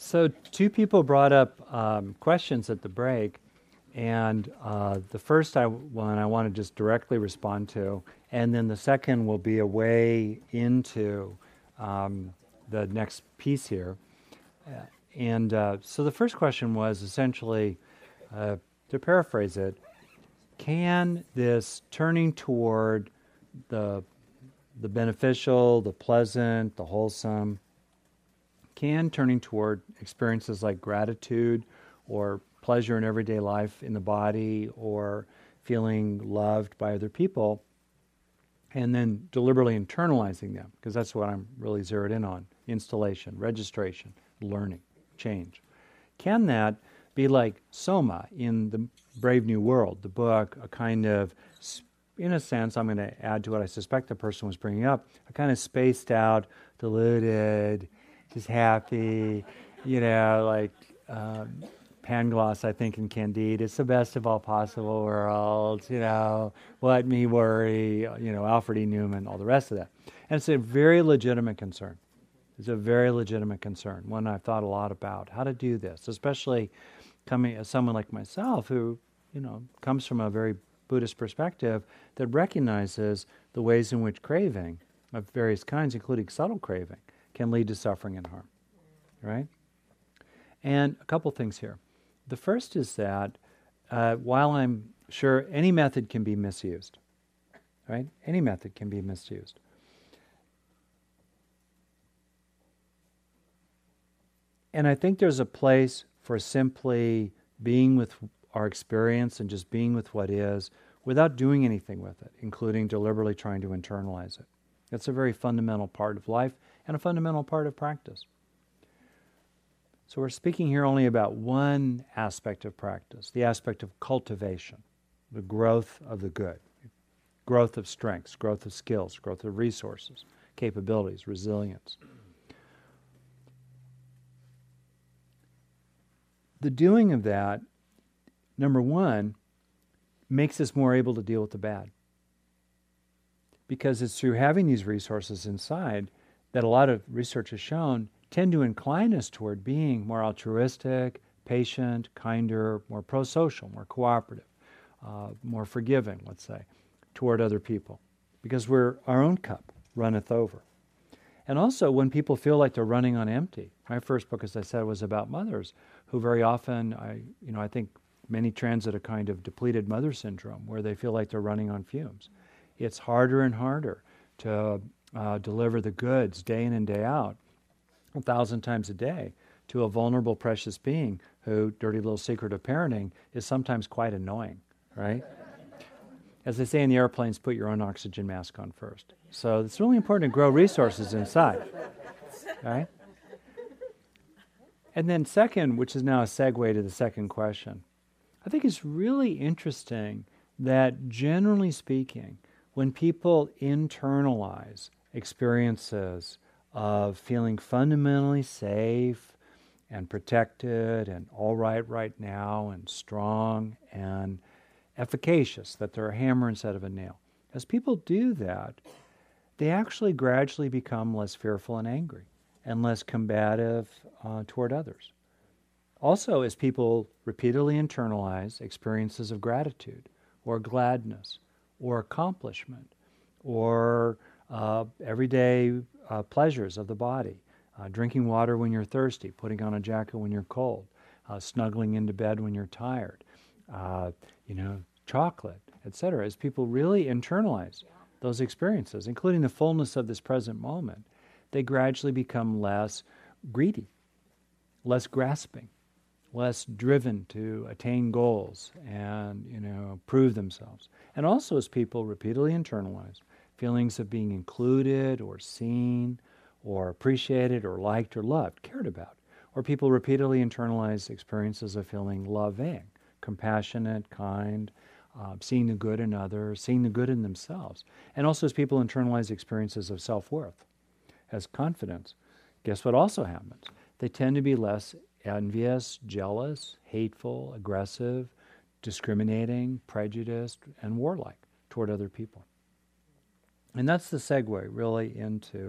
So two people brought up questions at the break, and the first one I want to just directly respond to, and then the second will be a way into the next piece here. So the first question was essentially, to paraphrase it, can this turning toward the beneficial, the pleasant, the wholesome, can turning toward experiences like gratitude or pleasure in everyday life in the body or feeling loved by other people, and then deliberately internalizing them, because that's what I'm really zeroed in on: installation, registration, learning, change. Can that be like Soma in the Brave New World, the book, a kind of, in a sense, I'm going to add to what I suspect the person was bringing up, a kind of spaced out, deluded, just happy, like Pangloss, I think, in Candide. It's the best of all possible worlds, let me worry, Alfred E. Newman, all the rest of that. And it's a very legitimate concern. It's a very legitimate concern, one I've thought a lot about, how to do this, especially coming as someone like myself who, comes from a very Buddhist perspective that recognizes the ways in which craving of various kinds, including subtle craving, can lead to suffering and harm, right? And a couple things here. The first is that while I'm sure any method can be misused, right? Any method can be misused. And I think there's a place for simply being with our experience and just being with what is without doing anything with it, including deliberately trying to internalize it. That's a very fundamental part of life and a fundamental part of practice. So we're speaking here only about one aspect of practice, the aspect of cultivation, the growth of the good, growth of strengths, growth of skills, growth of resources, capabilities, resilience. The doing of that, number one, makes us more able to deal with the bad. Because it's through having these resources inside that a lot of research has shown tend to incline us toward being more altruistic, patient, kinder, more pro-social, more cooperative, more forgiving, let's say, toward other people. Because our own cup runneth over. And also when people feel like they're running on empty. My first book, as I said, was about mothers who very often, I think many transit a kind of depleted mother syndrome where they feel like they're running on fumes. It's harder and harder to deliver the goods day in and day out, 1,000 times a day, to a vulnerable, precious being who, dirty little secret of parenting, is sometimes quite annoying, right? As they say in the airplanes, put your own oxygen mask on first. So it's really important to grow resources inside, right? And then second, which is now a segue to the second question, I think it's really interesting that generally speaking, when people internalize experiences of feeling fundamentally safe and protected and all right now and strong and efficacious, that they're a hammer instead of a nail, as people do that, they actually gradually become less fearful and angry and less combative toward others. Also, as people repeatedly internalize experiences of gratitude or gladness or accomplishment or everyday pleasures of the body, drinking water when you're thirsty, putting on a jacket when you're cold, snuggling into bed when you're tired, chocolate, etc. As people really internalize those experiences, including the fullness of this present moment, they gradually become less greedy, less grasping, less driven to attain goals and, prove themselves. And also as people repeatedly internalize feelings of being included or seen or appreciated or liked or loved, cared about, or people repeatedly internalize experiences of feeling loving, compassionate, kind, seeing the good in others, seeing the good in themselves. And also as people internalize experiences of self-worth, as confidence, guess what also happens? They tend to be less envious, jealous, hateful, aggressive, discriminating, prejudiced, and warlike toward other people. And that's the segue really into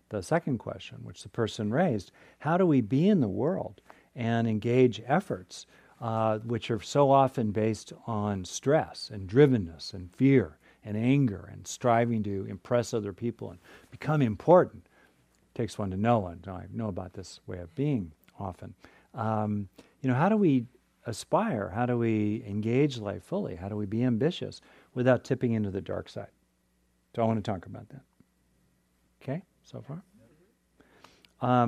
the second question, which the person raised. How do we be in the world and engage efforts which are so often based on stress and drivenness and fear and anger and striving to impress other people and become important? It takes one to know one. I know about this way of being often. How do we aspire? How do we engage life fully? How do we be ambitious without tipping into the dark side? So I want to talk about that. Okay, so far?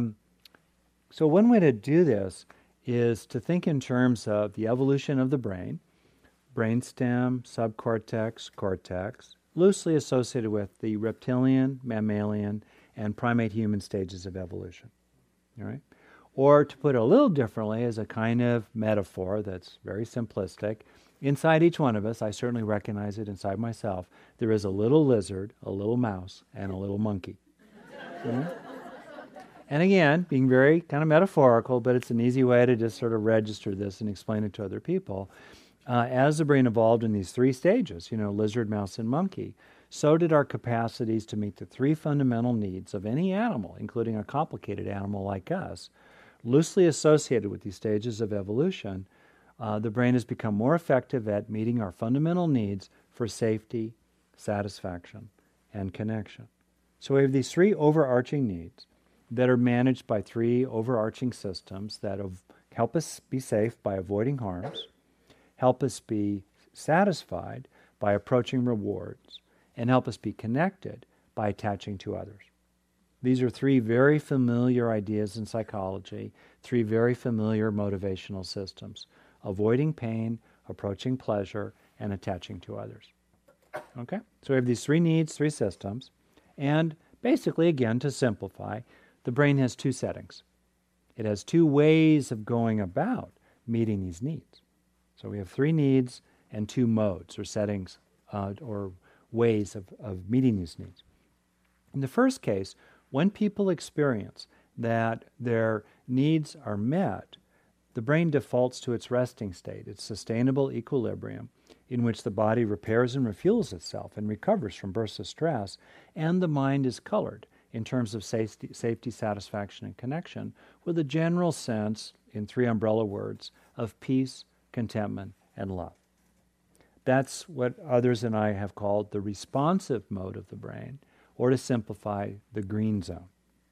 So one way to do this is to think in terms of the evolution of the brain, brainstem, subcortex, cortex, loosely associated with the reptilian, mammalian, and primate human stages of evolution. All right? Or to put it a little differently, as a kind of metaphor that's very simplistic, inside each one of us, I certainly recognize it inside myself, there is a little lizard, a little mouse, and a little monkey. Mm-hmm. And again, being very kind of metaphorical, but it's an easy way to just sort of register this and explain it to other people. As the brain evolved in these three stages, lizard, mouse, and monkey, so did our capacities to meet the three fundamental needs of any animal, including a complicated animal like us. Loosely associated with these stages of evolution, the brain has become more effective at meeting our fundamental needs for safety, satisfaction, and connection. So we have these three overarching needs that are managed by three overarching systems that help us be safe by avoiding harms, help us be satisfied by approaching rewards, and help us be connected by attaching to others. These are three very familiar ideas in psychology, three very familiar motivational systems: avoiding pain, approaching pleasure, and attaching to others. Okay? So we have these three needs, three systems, and basically, again, to simplify, the brain has two settings. It has two ways of going about meeting these needs. So we have three needs and two modes or settings or ways of meeting these needs. In the first case, when people experience that their needs are met, the brain defaults to its resting state, its sustainable equilibrium, in which the body repairs and refuels itself and recovers from bursts of stress, and the mind is colored in terms of safety, satisfaction, and connection, with a general sense, in three umbrella words, of peace, contentment, and love. That's what others and I have called the responsive mode of the brain, or to simplify, the green zone.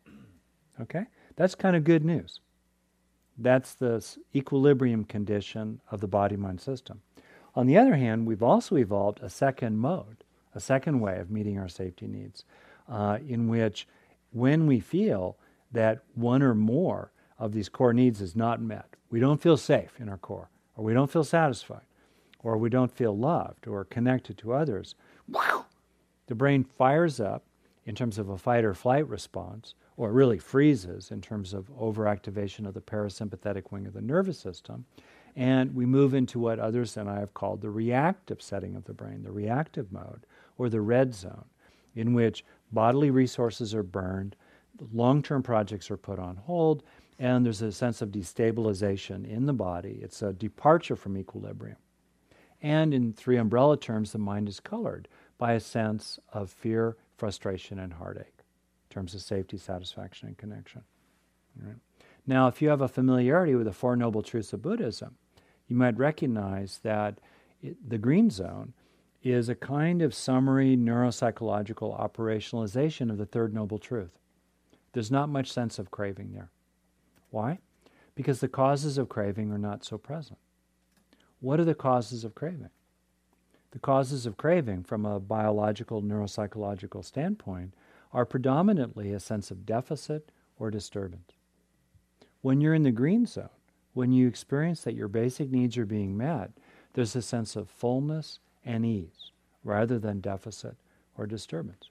Okay? That's kind of good news. That's the equilibrium condition of the body-mind system. On the other hand, we've also evolved a second mode, a second way of meeting our safety needs, in which when we feel that one or more of these core needs is not met, we don't feel safe in our core, or we don't feel satisfied, or we don't feel loved or connected to others, the brain fires up in terms of a fight or flight response, or really freezes in terms of overactivation of the parasympathetic wing of the nervous system, and we move into what others and I have called the reactive setting of the brain, the reactive mode, or the red zone, in which bodily resources are burned, long-term projects are put on hold, and there's a sense of destabilization in the body. It's a departure from equilibrium. And in three umbrella terms, the mind is colored by a sense of fear, frustration, and heartache in terms of safety, satisfaction, and connection. All right. Now, if you have a familiarity with the Four Noble Truths of Buddhism, you might recognize that the green zone is a kind of summary neuropsychological operationalization of the Third Noble Truth. There's not much sense of craving there. Why? Because the causes of craving are not so present. What are the causes of craving? The causes of craving, from a biological, neuropsychological standpoint, are predominantly a sense of deficit or disturbance. When you're in the green zone, when you experience that your basic needs are being met, there's a sense of fullness and ease, rather than deficit or disturbance.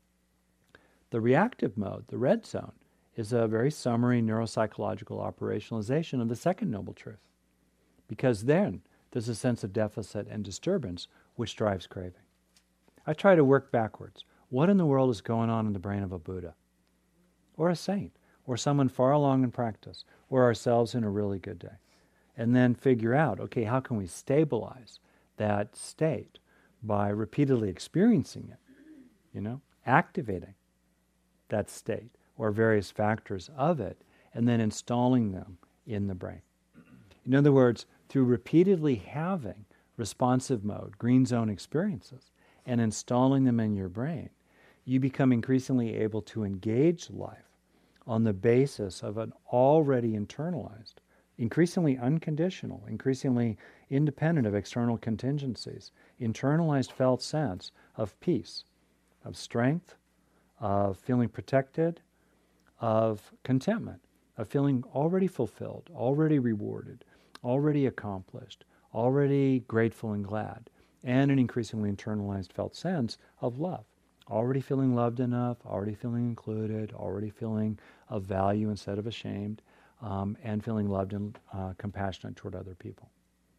The reactive mode, the red zone, is a very summary neuropsychological operationalization of the Second Noble Truth, because then there's a sense of deficit and disturbance which drives craving. I try to work backwards. What in the world is going on in the brain of a Buddha, or a saint, or someone far along in practice, or ourselves in a really good day? And then figure out, okay, how can we stabilize that state by repeatedly experiencing it, activating that state or various factors of it, and then installing them in the brain. In other words, through repeatedly having responsive mode, green zone experiences, and installing them in your brain, you become increasingly able to engage life on the basis of an already internalized, increasingly unconditional, increasingly independent of external contingencies, internalized felt sense of peace, of strength, of feeling protected, of contentment, of feeling already fulfilled, already rewarded, already accomplished, already grateful and glad, and an increasingly internalized felt sense of love. Already feeling loved enough, already feeling included, already feeling of value instead of ashamed, and feeling loved and compassionate toward other people.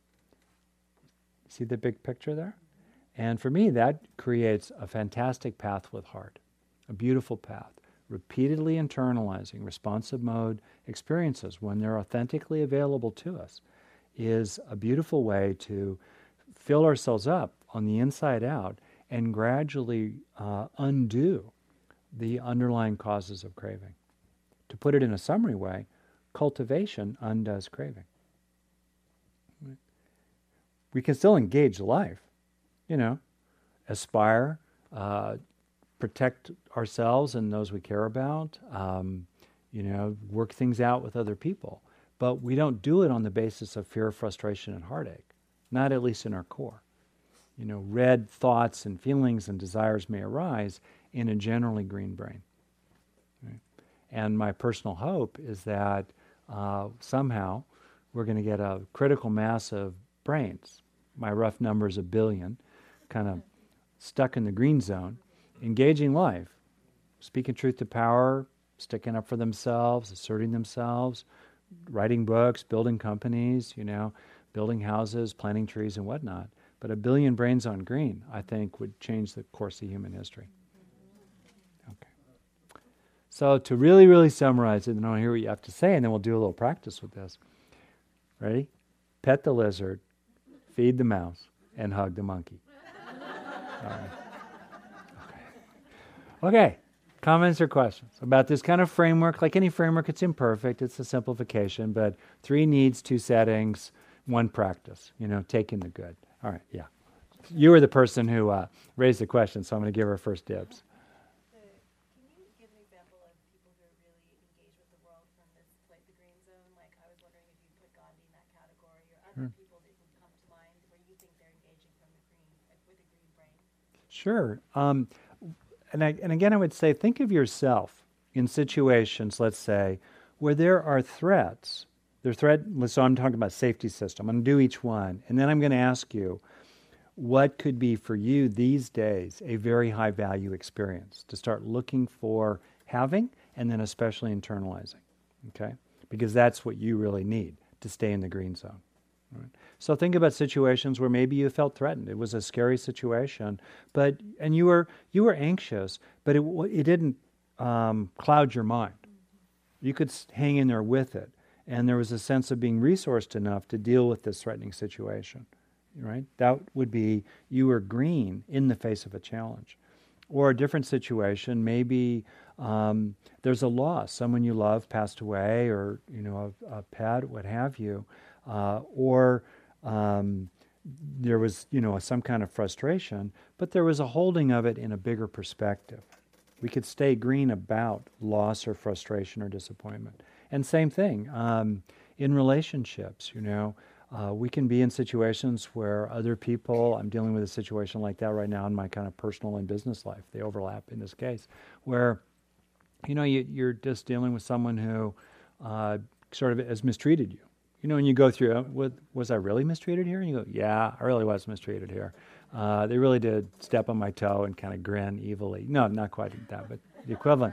See the big picture there? And for me, that creates a fantastic path with heart, a beautiful path, repeatedly internalizing responsive mode experiences when they're authentically available to us is a beautiful way to fill ourselves up on the inside out and gradually undo the underlying causes of craving. To put it in a summary way, cultivation undoes craving. We can still engage life, aspire, protect ourselves and those we care about, work things out with other people. But we don't do it on the basis of fear, frustration, and heartache, not at least in our core. Red thoughts and feelings and desires may arise in a generally green brain. Right? And my personal hope is that somehow we're going to get a critical mass of brains, my rough number is 1 billion, kind of stuck in the green zone, engaging life, speaking truth to power, sticking up for themselves, asserting themselves, writing books, building companies, building houses, planting trees and whatnot. But 1 billion brains on green, I think, would change the course of human history. Okay. So to really, really summarize it, and I want to hear what you have to say, and then we'll do a little practice with this. Ready? Pet the lizard, feed the mouse, and hug the monkey. All right. Okay. Comments or questions about this kind of framework? Like any framework, it's imperfect. It's a simplification, but 3 needs, 2 settings, 1 practice. Taking the good. All right, yeah. You were the person who raised the question, so I'm going to give her first dibs. Can you give an example of people who are really engaged with the world from this, like the green zone? Like, I was wondering if you put Gandhi in that category, or other people that would come to mind where you think they're engaging from the green, like with a green brain. Sure. And again, I would say, think of yourself in situations, let's say, where there are threats. So I'm talking about safety system. I'm going to do each one. And then I'm going to ask you, what could be for you these days a very high value experience to start looking for having and then especially internalizing, okay? Because that's what you really need to stay in the green zone. Right? So think about situations where maybe you felt threatened. It was a scary situation, and you were anxious, but it didn't cloud your mind. You could hang in there with it, and there was a sense of being resourced enough to deal with this threatening situation. Right? That would be you were green in the face of a challenge. Or a different situation, maybe there's a loss. Someone you love passed away, or a pet, what have you. Or there was some kind of frustration, but there was a holding of it in a bigger perspective. We could stay green about loss or frustration or disappointment. And same thing in relationships. We can be in situations where other people, I'm dealing with a situation like that right now in my kind of personal and business life. They overlap in this case, where, you're just dealing with someone who sort of has mistreated you. And you go through, was I really mistreated here? And you go, yeah, I really was mistreated here. They really did step on my toe and kind of grin evilly. No, not quite that, but the equivalent.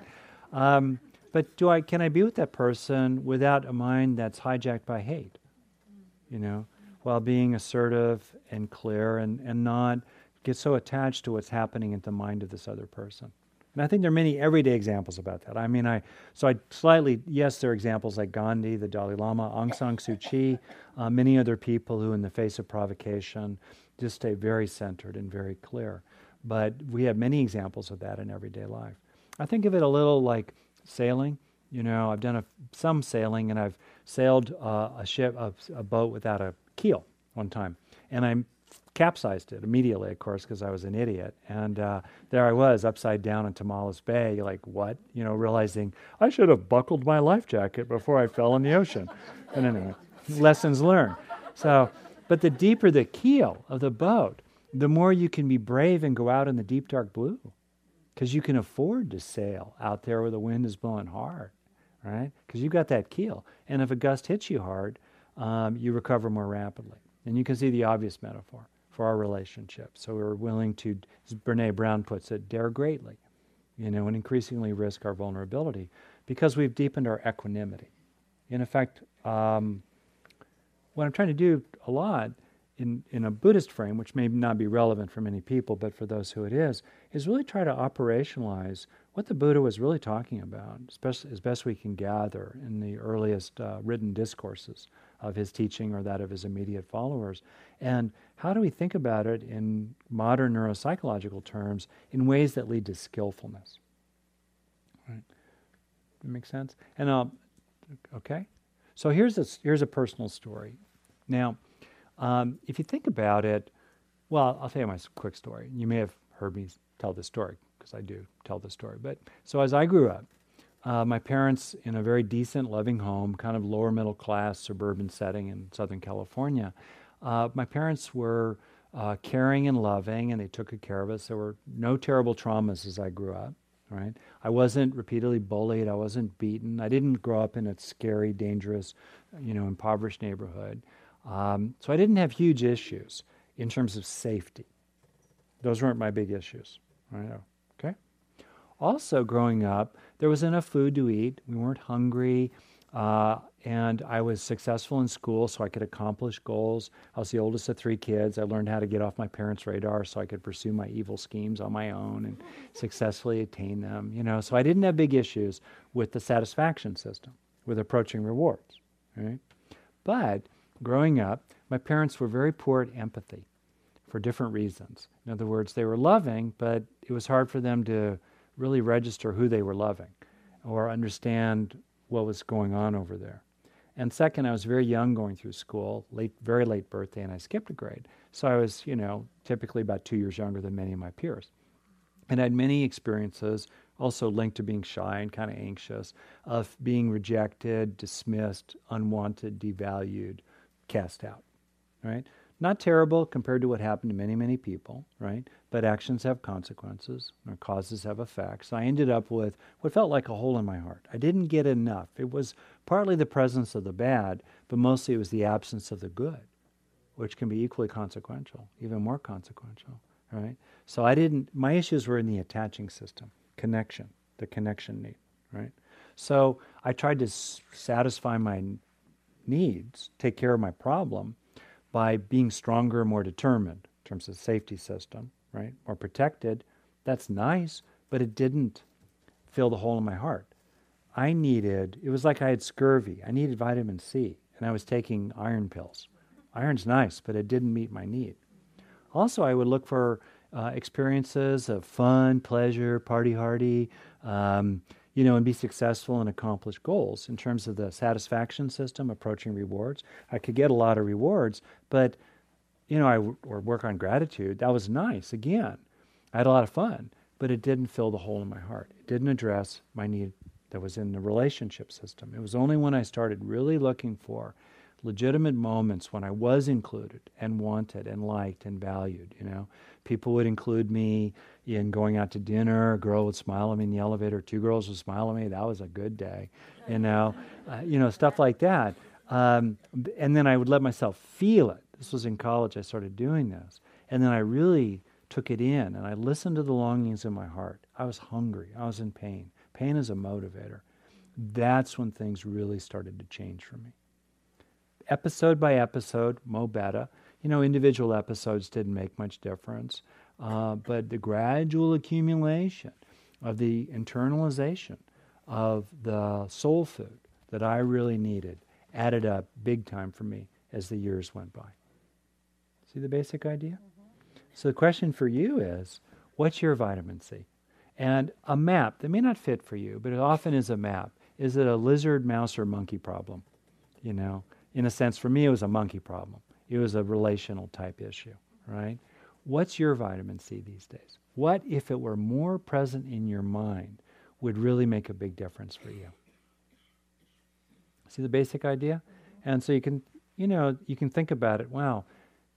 But can I be with that person without a mind that's hijacked by hate? While being assertive and clear and not get so attached to what's happening in the mind of this other person. And I think there are many everyday examples about that. I mean, yes, there are examples like Gandhi, the Dalai Lama, Aung San Suu Kyi, many other people who in the face of provocation just stay very centered and very clear. But we have many examples of that in everyday life. I think of it a little like sailing. I've done some sailing, and I've sailed a boat without a keel one time, and I capsized it immediately, of course, because I was an idiot. And there I was, upside down in Tamales Bay, like, what? Realizing I should have buckled my life jacket before I fell in the ocean. And anyway, lessons learned. So, but the deeper the keel of the boat, the more you can be brave and go out in the deep, dark blue, because you can afford to sail out there where the wind is blowing hard, right? Because you've got that keel. And if a gust hits you hard, you recover more rapidly. And you can see the obvious metaphor for our relationship. So we're willing to, as Brene Brown puts it, dare greatly, and increasingly risk our vulnerability because we've deepened our equanimity. In effect, what I'm trying to do a lot in a Buddhist frame, which may not be relevant for many people, but for those who it is really try to operationalize what the Buddha was really talking about, especially as best we can gather in the earliest written discourses of his teaching or that of his immediate followers. And how do we think about it in modern neuropsychological terms in ways that lead to skillfulness? Right? That make sense? And okay, so here's a personal story. Now, if you think about it, well, I'll tell you my quick story. You may have heard me tell this story because I do tell this story. But so as I grew up, my parents, in a very decent, loving home, kind of lower middle class suburban setting in Southern California, my parents were caring and loving, and they took good care of us. There were no terrible traumas as I grew up. Right? I wasn't repeatedly bullied. I wasn't beaten. I didn't grow up in a scary, dangerous, impoverished neighborhood. So I didn't have huge issues in terms of safety. Those weren't my big issues. Right? Okay. Also, growing up, there was enough food to eat. We weren't hungry. And I was successful in school, so I could accomplish goals. I was the oldest of 3 kids. I learned how to get off my parents' radar so I could pursue my evil schemes on my own and successfully attain them. So I didn't have big issues with the satisfaction system, with approaching rewards. Right? But growing up, my parents were very poor at empathy for different reasons. In other words, they were loving, but it was hard for them to really register who they were loving or understand what was going on over there. And second, I was very young going through school, very late birthday, and I skipped a grade. So I was, typically about 2 years younger than many of my peers. And I had many experiences, also linked to being shy and kind of anxious, of being rejected, dismissed, unwanted, devalued, cast out, right? Not terrible compared to what happened to many, many people, right? But actions have consequences, or causes have effects. I ended up with what felt like a hole in my heart. I didn't get enough. It was partly the presence of the bad, but mostly it was the absence of the good, which can be equally consequential, even more consequential, right? So my issues were in the attaching system, connection, the connection need, right? So I tried to satisfy my needs, take care of my problem, by being stronger, more determined in terms of safety system, right? More protected. That's nice, but it didn't fill the hole in my heart. It was like I had scurvy. I needed vitamin C, and I was taking iron pills. Iron's nice, but it didn't meet my need. Also, I would look for experiences of fun, pleasure, party hardy, and be successful and accomplish goals in terms of the satisfaction system, approaching rewards. I could get a lot of rewards, but, or work on gratitude. That was nice. Again, I had a lot of fun, but it didn't fill the hole in my heart. It didn't address my need that was in the relationship system. It was only when I started really looking for legitimate moments when I was included and wanted and liked and valued. People would include me in going out to dinner. A girl would smile at me in the elevator. 2 girls would smile at me. That was a good day. Stuff like that. And then I would let myself feel it. This was in college. I started doing this. And then I really took it in, and I listened to the longings in my heart. I was hungry. I was in pain. Pain is a motivator. That's when things really started to change for me. Episode by episode, Mo Betta, individual episodes didn't make much difference, but the gradual accumulation of the internalization of the soul food that I really needed added up big time for me as the years went by. See the basic idea? Mm-hmm. So the question for you is, what's your vitamin C? And a map that may not fit for you, but it often is a map. Is it a lizard, mouse, or monkey problem? You know, in a sense, for me, it was a monkey problem. It was a relational type issue, right? What's your vitamin C these days? What, if it were more present in your mind, would really make a big difference for you? See the basic idea? And so you can think about it. Wow,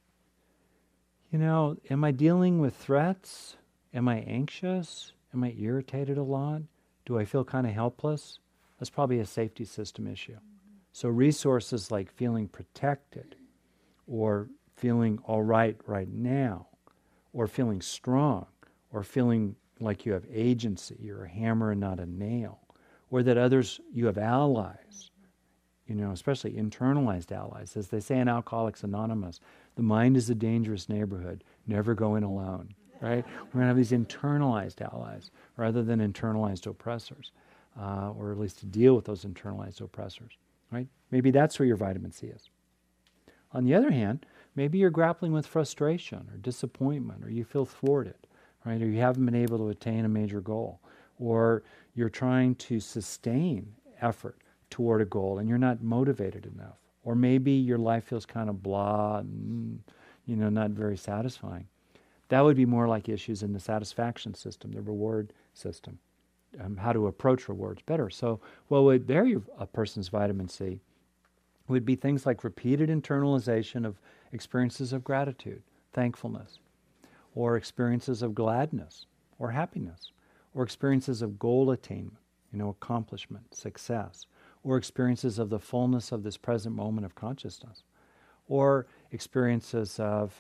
am I dealing with threats? Am I anxious? Am I irritated a lot? Do I feel kind of helpless? That's probably a safety system issue. So resources like feeling protected, or feeling all right now, or feeling strong, or feeling like you have agency, you're a hammer and not a nail, or that you have allies, especially internalized allies. As they say in Alcoholics Anonymous, the mind is a dangerous neighborhood, never go in alone, right? We're going to have these internalized allies rather than internalized oppressors, or at least to deal with those internalized oppressors, right? Maybe that's where your vitamin C is. On the other hand, maybe you're grappling with frustration or disappointment, or you feel thwarted, right? Or you haven't been able to attain a major goal, or you're trying to sustain effort toward a goal and you're not motivated enough. Or maybe your life feels kind of blah and, not very satisfying. That would be more like issues in the satisfaction system, the reward system, how to approach rewards better. So what would vary a person's vitamin C would be things like repeated internalization of experiences of gratitude, thankfulness, or experiences of gladness or happiness, or experiences of goal attainment, accomplishment, success, or experiences of the fullness of this present moment of consciousness, or experiences of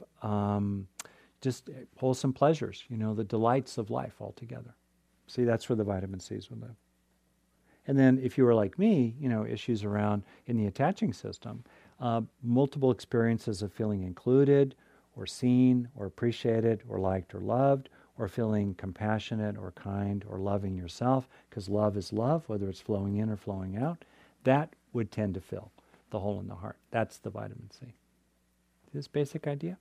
just wholesome pleasures, the delights of life altogether. See, that's where the vitamin C's would live. And then if you were like me, issues around in the attaching system, multiple experiences of feeling included or seen or appreciated or liked or loved, or feeling compassionate or kind or loving yourself, because love is love, whether it's flowing in or flowing out, that would tend to fill the hole in the heart. That's the vitamin C. This basic idea?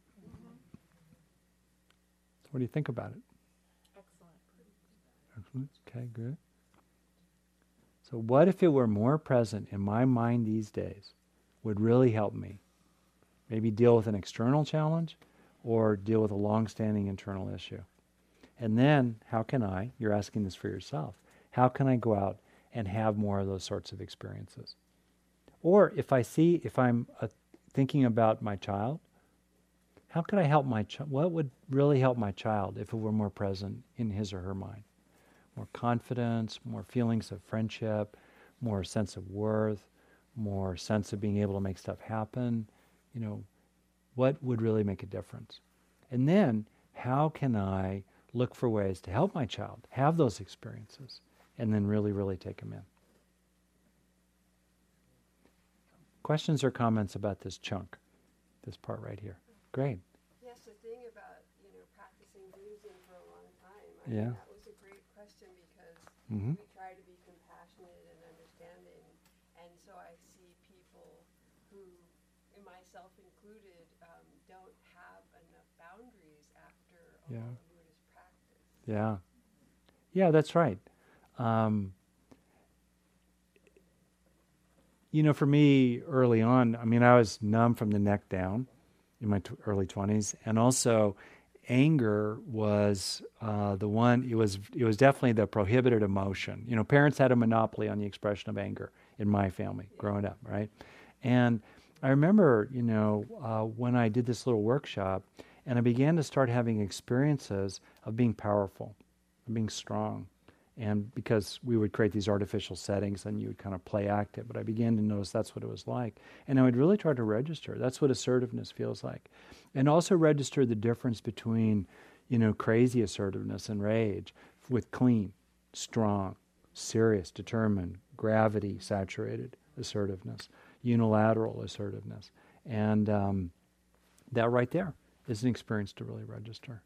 So what do you think about it? Excellent. Okay, good. So what if it were more present in my mind these days would really help me? Maybe deal with an external challenge or deal with a long-standing internal issue. And then how can I, you're asking this for yourself, how can I go out and have more of those sorts of experiences? Or if I'm thinking about my child, how could I help my child? What would really help my child if it were more present in his or her mind? More confidence, more feelings of friendship, more sense of worth, more sense of being able to make stuff happen. What would really make a difference? And then how can I look for ways to help my child have those experiences and then really, really take them in? Questions or comments about this chunk, this part right here? Great. Yes, the thing about, practicing Buddhism for a long time, Yeah. that was a great question because Mm-hmm. we try to be compassionate and understanding. And so I see people who, and myself included, don't have enough boundaries after a Yeah. long Buddhist practice. Yeah. Yeah, that's right. For me, early on, I was numb from the neck down in my early 20s. And also, anger was the one, it was definitely the prohibited emotion. Parents had a monopoly on the expression of anger in my family growing up, right? And I remember, when I did this little workshop, and I began to start having experiences of being powerful, of being strong. And because we would create these artificial settings and you would kind of play act it, but I began to notice that's what it was like. And I would really try to register. That's what assertiveness feels like. And also register the difference between, crazy assertiveness and rage with clean, strong, serious, determined, gravity-saturated assertiveness, unilateral assertiveness. And that right there is an experience to really register,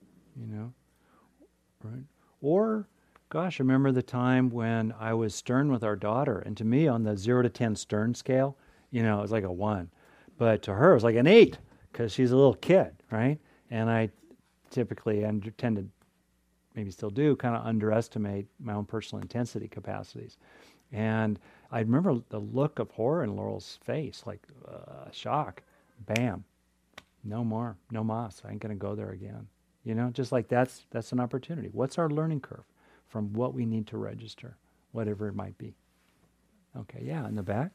right? Or, gosh, I remember the time when I was stern with our daughter, and to me, on the 0 to 10 stern scale, it was like a 1. But to her, it was like an 8, because she's a little kid, right? And I typically tend to maybe still do, kind of underestimate my own personal intensity capacities. And I remember the look of horror in Laurel's face, like shock. Bam. No more. No mas. I ain't going to go there again. Just like that's an opportunity. What's our learning curve from what we need to register, whatever it might be? Okay, yeah, in the back.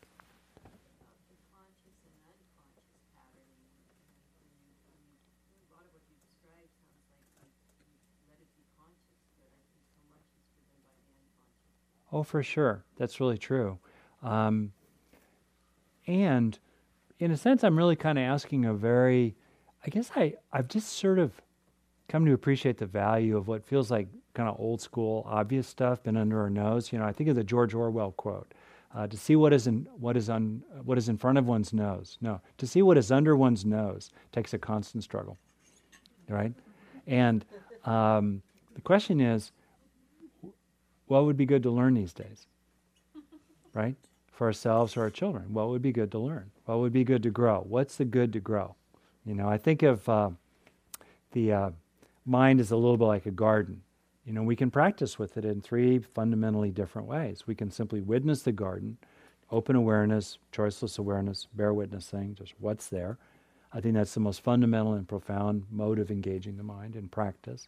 Oh, for sure. That's really true. And in a sense, I'm really kind of asking I've just sort of come to appreciate the value of what feels like kind of old school, obvious stuff, been under our nose. I think of the George Orwell quote, to see what is in front of one's nose. No, to see what is under one's nose takes a constant struggle, right? And the question is, what would be good to learn these days, right? For ourselves or our children, what would be good to learn? What would be good to grow? What's the good to grow? I think of the mind is a little bit like a garden. We can practice with it in 3 fundamentally different ways. We can simply witness the garden, open awareness, choiceless awareness, bear witnessing, just what's there. I think that's the most fundamental and profound mode of engaging the mind in practice.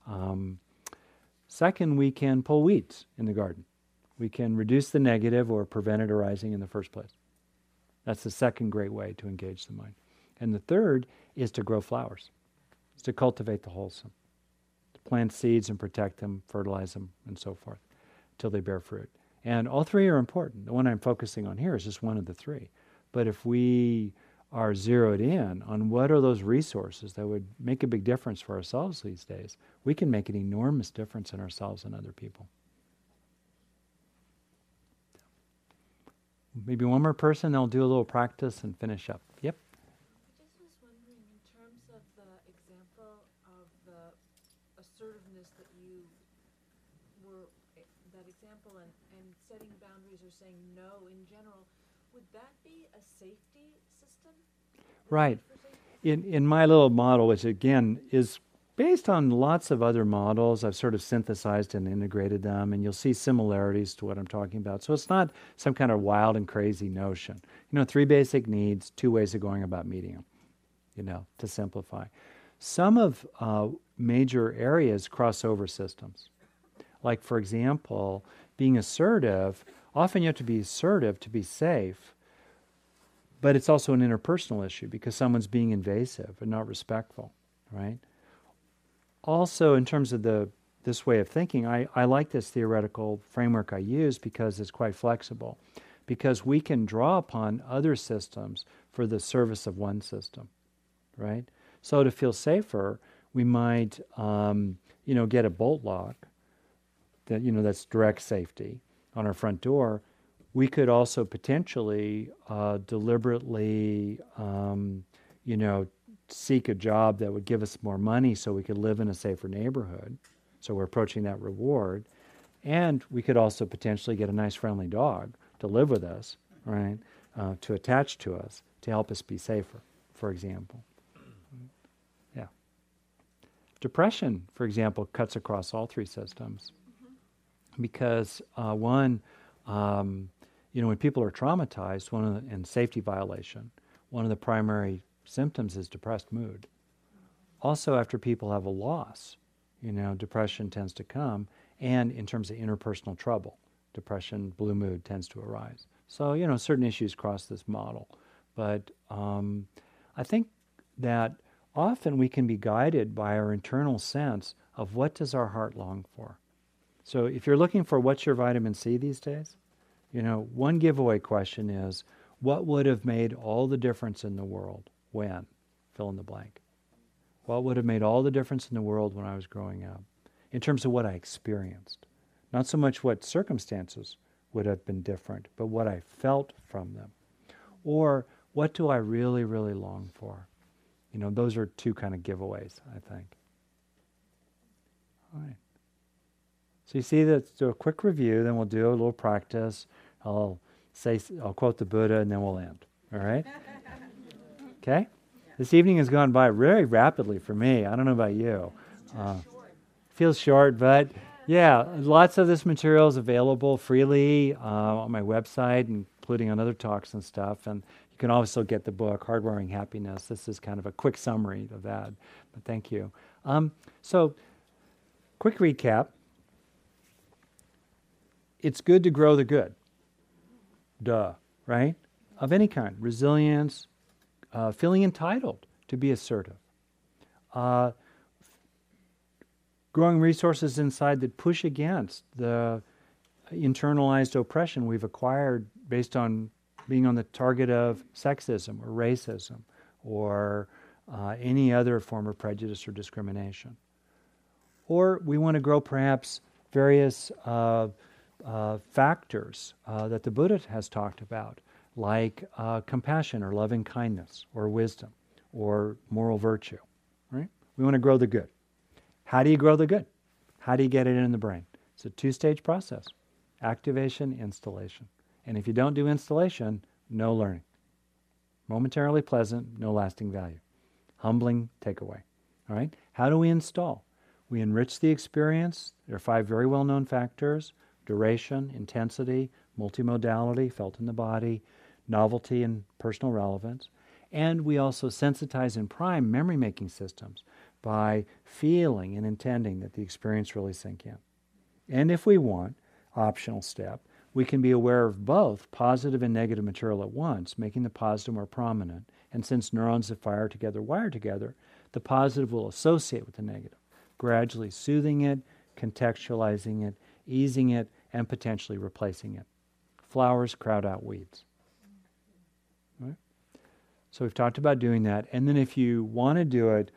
Second, we can pull weeds in the garden. We can reduce the negative or prevent it arising in the first place. That's the second great way to engage the mind. And the third is to grow flowers. It's to cultivate the wholesome. To plant seeds and protect them, fertilize them, and so forth, till they bear fruit. And all 3 are important. The one I'm focusing on here is just one of the 3. But if we are zeroed in on what are those resources that would make a big difference for ourselves these days, we can make an enormous difference in ourselves and other people. Maybe one more person, then we'll do a little practice and finish up. Yep. I just was wondering, in terms of the example of the assertiveness that that example and setting boundaries or saying no in general, would that be a safety system? Right. In my little model, which again is based on lots of other models, I've sort of synthesized and integrated them, and you'll see similarities to what I'm talking about. So it's not some kind of wild and crazy notion. 3 basic needs, 2 ways of going about meeting them, to simplify. Some of major areas cross over systems. Like, for example, being assertive, often you have to be assertive to be safe, but it's also an interpersonal issue because someone's being invasive and not respectful, right? Also, in terms of this way of thinking, I like this theoretical framework I use because it's quite flexible, because we can draw upon other systems for the service of one system, right? So to feel safer, we might, get a bolt lock that, that's direct safety on our front door. We could also potentially deliberately, seek a job that would give us more money so we could live in a safer neighborhood. So we're approaching that reward. And we could also potentially get a nice friendly dog to live with us, right? To attach to us, to help us be safer, for example. Yeah. Depression, for example, cuts across all 3 systems. Because when people are traumatized, and safety violation, one of the primary symptoms is depressed mood. Also, after people have a loss, depression tends to come, and in terms of interpersonal trouble, depression, blue mood tends to arise. So, certain issues cross this model. But I think that often we can be guided by our internal sense of what does our heart long for. So if you're looking for what's your vitamin C these days, one giveaway question is, what would have made all the difference in the world when? Fill in the blank. What would have made all the difference in the world when I was growing up? In terms of what I experienced. Not so much what circumstances would have been different, but what I felt from them. Or what do I really, really long for? Those are 2 kind of giveaways, I think. All right. So you see, let's do a quick review, then we'll do a little practice. I'll quote the Buddha, and then we'll end. All right? Okay? This evening has gone by very rapidly for me. I don't know about you. feels short, but yeah, lots of this material is available freely on my website, including on other talks and stuff. And you can also get the book, Hardwiring Happiness. This is kind of a quick summary of that, but thank you. So, quick recap. It's good to grow the good. Duh, right? Of any kind. Resilience, feeling entitled to be assertive. Growing resources inside that push against the internalized oppression we've acquired based on being on the target of sexism or racism or any other form of prejudice or discrimination. Or we want to grow perhaps various factors that the Buddha has talked about, like compassion or loving kindness or wisdom or moral virtue. Right? We want to grow the good. How do you grow the good? How do you get it in the brain? It's a two-stage process. Activation, installation. And if you don't do installation, no learning. Momentarily pleasant, no lasting value. Humbling takeaway. All right? How do we install? We enrich the experience. There are 5 very well-known factors: duration, intensity, multimodality, felt in the body, novelty and personal relevance. And we also sensitize and prime memory-making systems by feeling and intending that the experience really sink in. And if we want, optional step, we can be aware of both positive and negative material at once, making the positive more prominent. And since neurons that fire together wire together, the positive will associate with the negative, gradually soothing it, contextualizing it, easing it, and potentially replacing it. Flowers crowd out weeds. Right? So we've talked about doing that. And then if you want to do it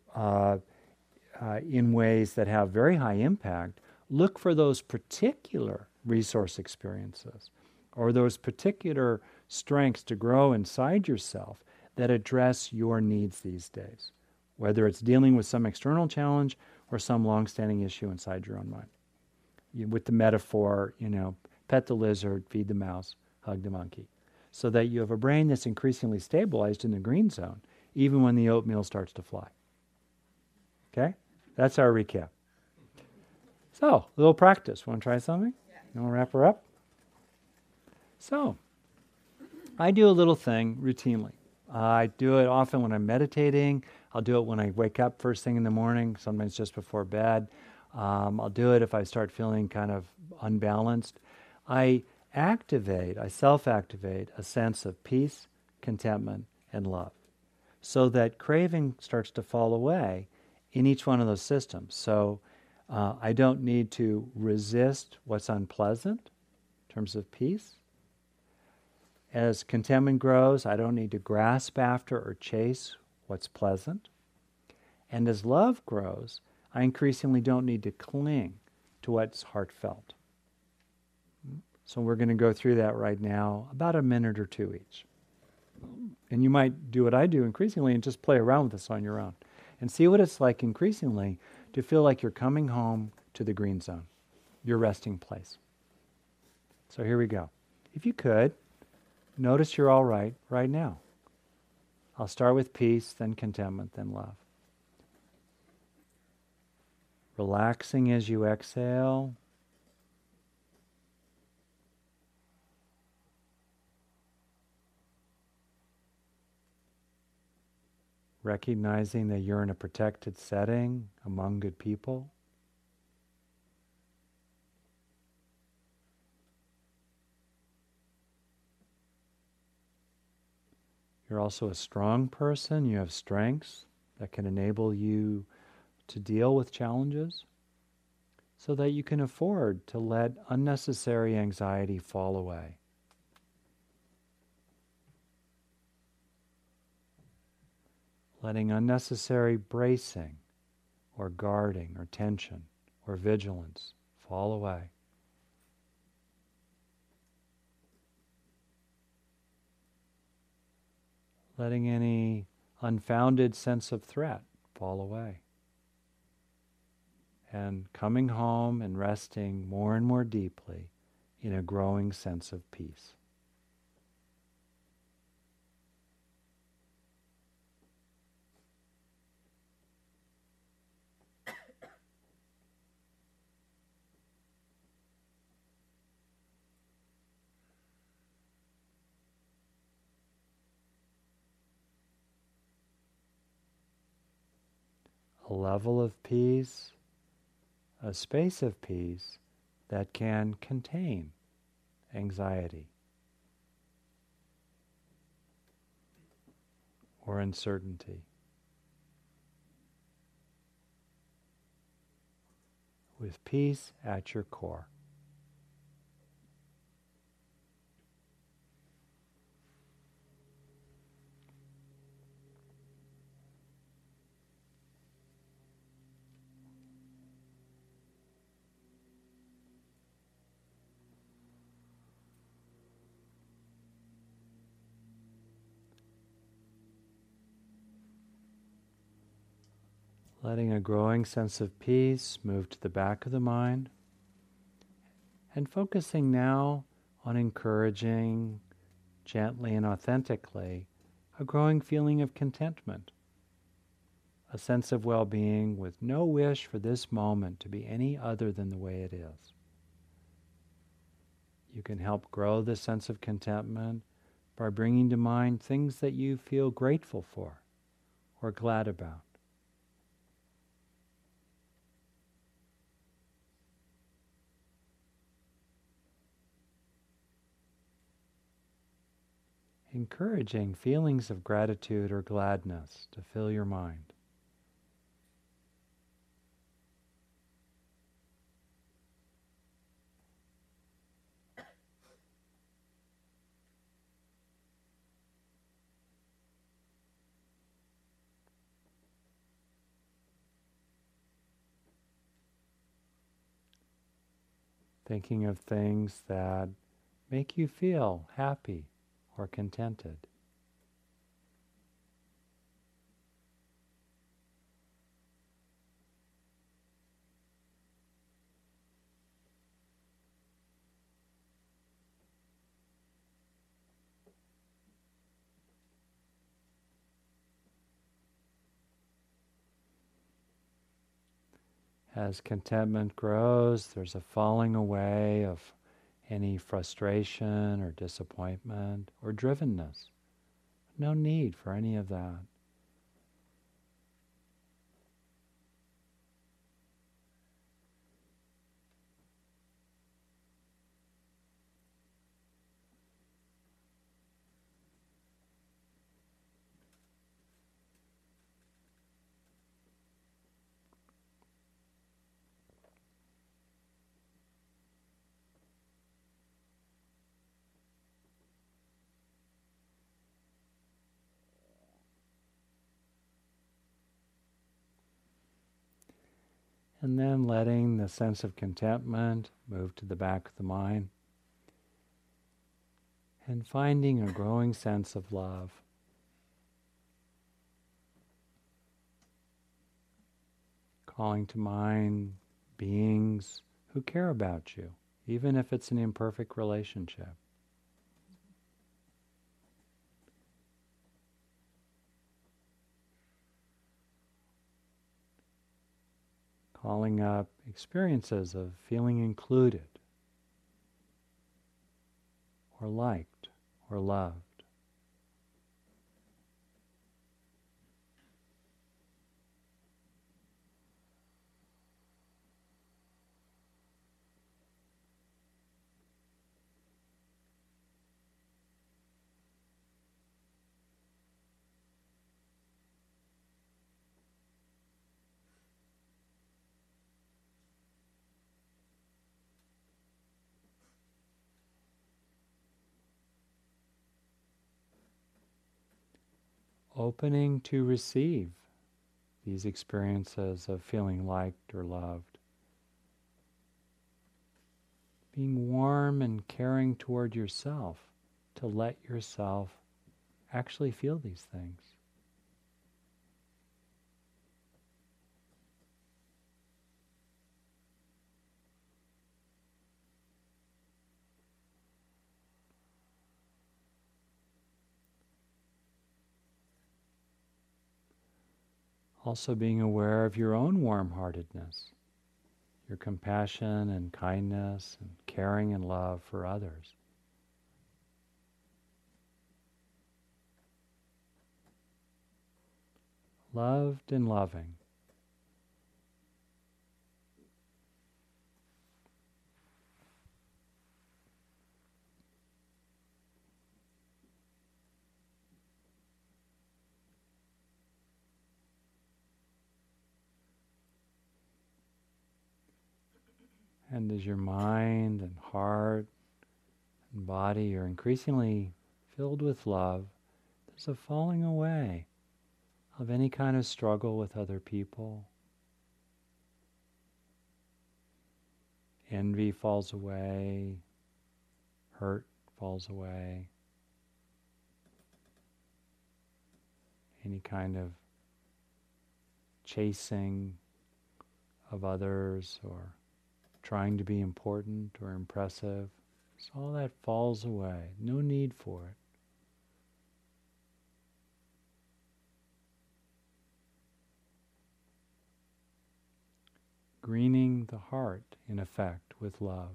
in ways that have very high impact, look for those particular resource experiences or those particular strengths to grow inside yourself that address your needs these days, whether it's dealing with some external challenge or some long-standing issue inside your own mind. With the metaphor, pet the lizard, feed the mouse, hug the monkey, so that you have a brain that's increasingly stabilized in the green zone, even when the oatmeal starts to fly. Okay? That's our recap. So, a little practice. Want to try something? And we'll wrap her up. So, I do a little thing routinely. I do it often when I'm meditating. I'll do it when I wake up first thing in the morning, sometimes just before bed. I'll do it if I start feeling kind of unbalanced. I self-activate a sense of peace, contentment, and love, so that craving starts to fall away in each one of those systems. So I don't need to resist what's unpleasant in terms of peace. As contentment grows, I don't need to grasp after or chase what's pleasant. And as love grows, I increasingly don't need to cling to what's heartfelt. So we're going to go through that right now, about a minute or two each. And you might do what I do increasingly and just play around with this on your own. And see what it's like increasingly to feel like you're coming home to the green zone, your resting place. So here we go. If you could, notice you're all right now. I'll start with peace, then contentment, then love. Relaxing as you exhale. Recognizing that you're in a protected setting among good people. You're also a strong person. You have strengths that can enable you to deal with challenges so that you can afford to let unnecessary anxiety fall away. Letting unnecessary bracing or guarding or tension or vigilance fall away. Letting any unfounded sense of threat fall away. And coming home and resting more and more deeply in a growing sense of peace. a level of peace, a space of peace that can contain anxiety or uncertainty. With peace at your core. Letting a growing sense of peace move to the back of the mind, and focusing now on encouraging, gently and authentically, a growing feeling of contentment, a sense of well-being with no wish for this moment to be any other than the way it is. You can help grow this sense of contentment by bringing to mind things that you feel grateful for or glad about. Encouraging feelings of gratitude or gladness to fill your mind. Thinking of things that make you feel happy or contented. As contentment grows, there's a falling away of any frustration or disappointment or drivenness. No need for any of that. And then letting the sense of contentment move to the back of the mind. And finding a growing sense of love. Calling to mind beings who care about you, even if it's an imperfect relationship. Calling up experiences of feeling included, or liked, or loved. Opening to receive these experiences of feeling liked or loved. Being warm and caring toward yourself to let yourself actually feel these things. Also being aware of your own warm-heartedness, your compassion and kindness and caring and love for others. Loved and loving And as your mind and heart and body are increasingly filled with love, there's a falling away of any kind of struggle with other people. Envy falls away, hurt falls away, any kind of chasing of others or trying to be important or impressive. So all that falls away. No need for it. Greening the heart, in effect, with love.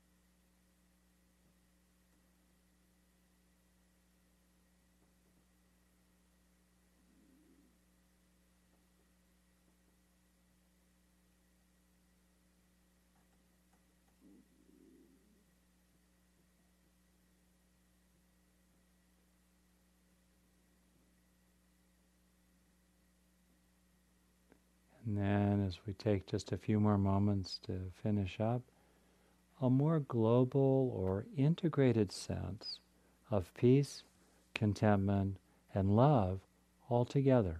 And then as we take just a few more moments to finish up, a more global or integrated sense of peace, contentment, and love all together.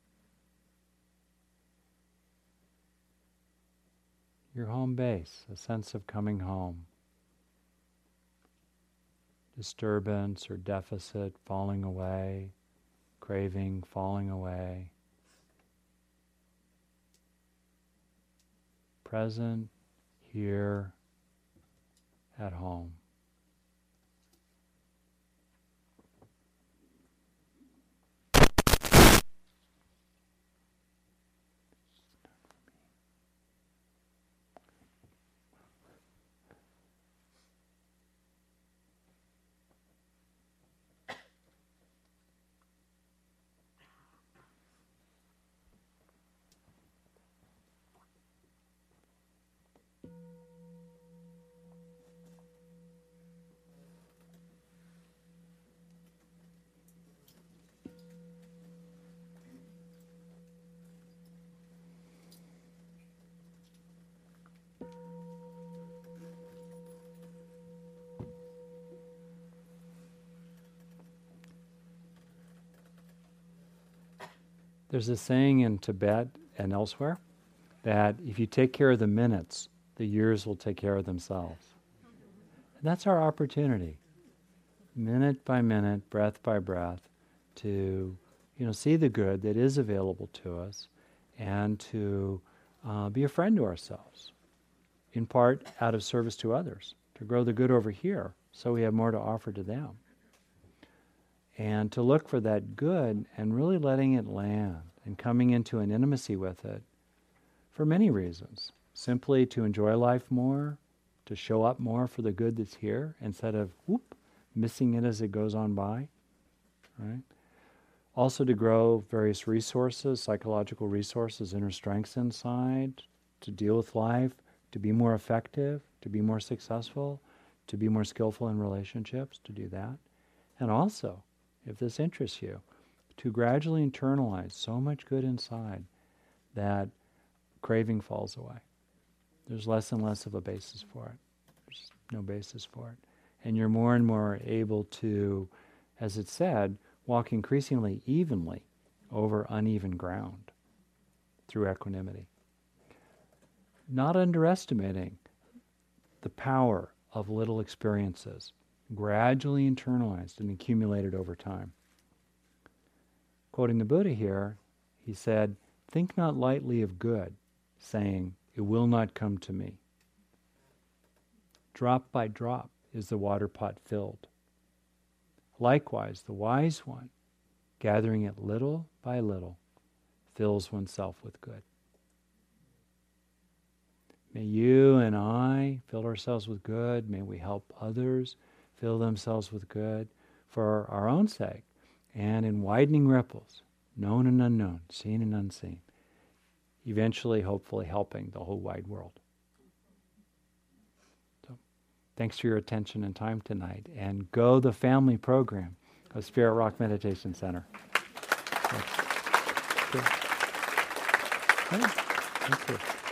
Your home base, a sense of coming home. Disturbance or deficit falling away, craving falling away. Present, here, at home. There's a saying in Tibet and elsewhere that if you take care of the minutes, the years will take care of themselves. And that's our opportunity, minute by minute, breath by breath, to see the good that is available to us and to be a friend to ourselves, in part out of service to others, to grow the good over here so we have more to offer to them. And to look for that good and really letting it land and coming into an intimacy with it for many reasons. Simply to enjoy life more, to show up more for the good that's here instead of missing it as it goes on by. Right? Also to grow various resources, psychological resources, inner strengths inside, to deal with life, to be more effective, to be more successful, to be more skillful in relationships, to do that. And also, if this interests you, to gradually internalize so much good inside that craving falls away. There's less and less of a basis for it. There's no basis for it. And you're more and more able to, as it said, walk increasingly evenly over uneven ground through equanimity. Not underestimating the power of little experiences, gradually internalized and accumulated over time. Quoting the Buddha here, he said, "Think not lightly of good, saying, 'It will not come to me.' Drop by drop is the water pot filled. Likewise, the wise one, gathering it little by little, fills oneself with good." May you and I fill ourselves with good. May we help others fill themselves with good for our own sake, and in widening ripples, known and unknown, seen and unseen, eventually, hopefully, helping the whole wide world. So, thanks for your attention and time tonight, and go the family program of Spirit Rock Meditation Center. Thanks. Good. Thank you.